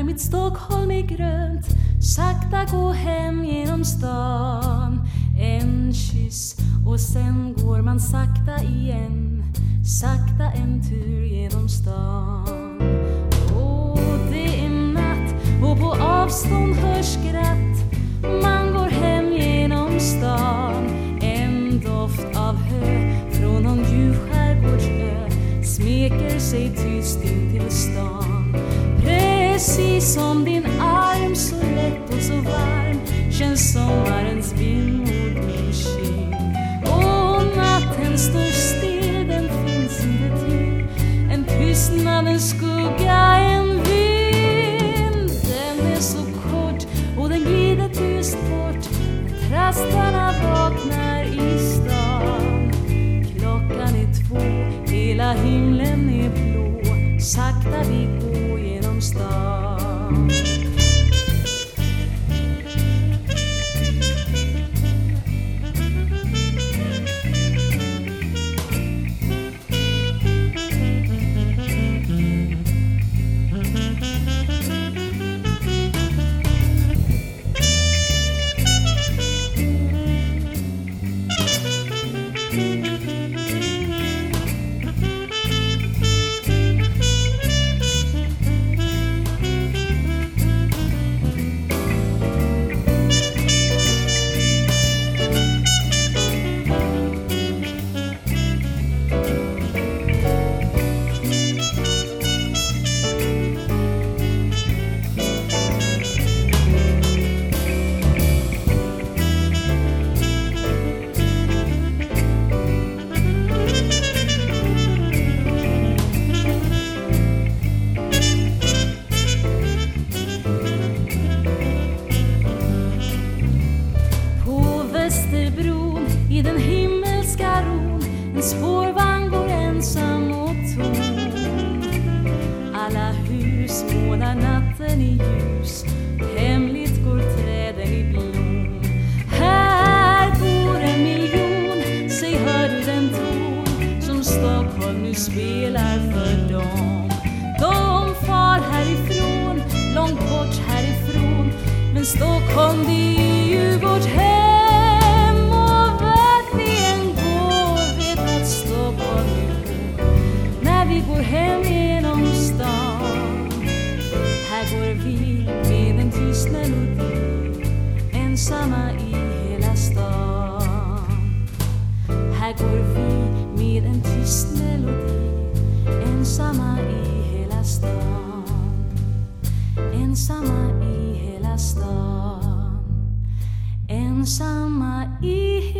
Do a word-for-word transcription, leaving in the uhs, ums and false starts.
mitt Stockholm är grönt, sakta gå hem genom stan. En kyss och sen går man sakta igen, sakta en tur genom stan. Och det är natt och på avstånd hörs skratt. Man går hem genom stan. En doft av hö från någon ljuv skärgårdsö smeker sig tyst in till stan. Precis som din arm, så lätt och så varm, känns sommarens vind mot min kind. Och natten står still, den finns inte till. En tystnad, en skugga, en vind. Den är så kort och den glider tyst bort. Trastarna vaknar i stan. Klockan är två, hela himlen är blå. Sakta vi går genom stan. I den himmelska ron, en spårvagn går ensam och tom. Alla hus målar natten i ljus, hemligt går träden i blom. Här bor en miljon, säg hör du den ton som Stockholm nu spelar för dem. De far härifrån, långt bort härifrån, men Stockholm det är ju vårt hem. Vi går hem genom stan. Här går vi med en tyst melodi, ensamma i hela stan. Här går vi med en tyst melodi, ensamma i hela stan. Ensamma i hela stan. Ensamma i hela stan.